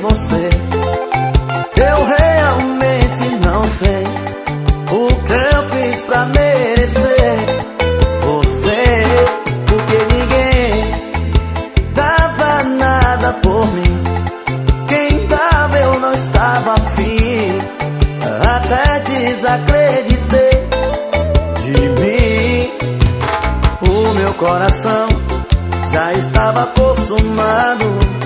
você. Eu realmente não sei o que eu fiz pra merecer você, porque ninguém dava nada por mim. Quem dava eu não estava afim, até desacreditei de mim. O meu coração já estava acostumado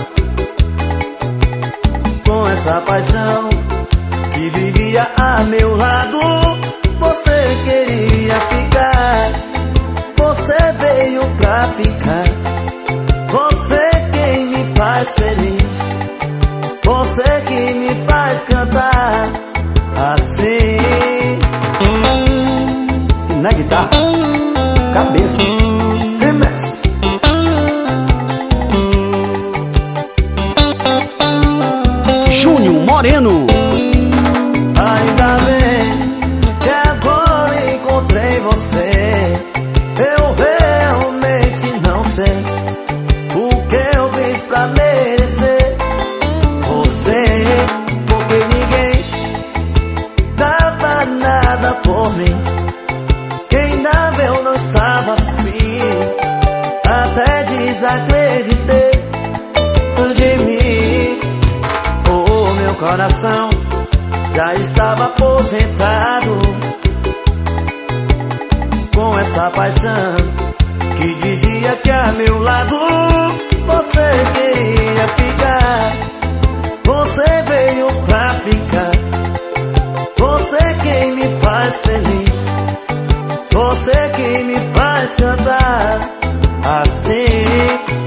com essa paixão que vivia a meu lado. Você queria ficar, você veio pra ficar. Você quem me faz feliz, você que me faz cantar assim. Na guitarra, cabeça, remessa. Júnior Moreno. Ainda bem que agora encontrei você. Eu realmente não sei o que eu fiz pra merecer você, porque ninguém dava nada por mim. Quem dava eu não estava afim, até desacreditei de mim. O meu coração já estava aposentado com essa paixão que dizia que a meu lado você queria ficar. Você veio pra ficar, você quem me faz feliz, você que me faz cantar assim.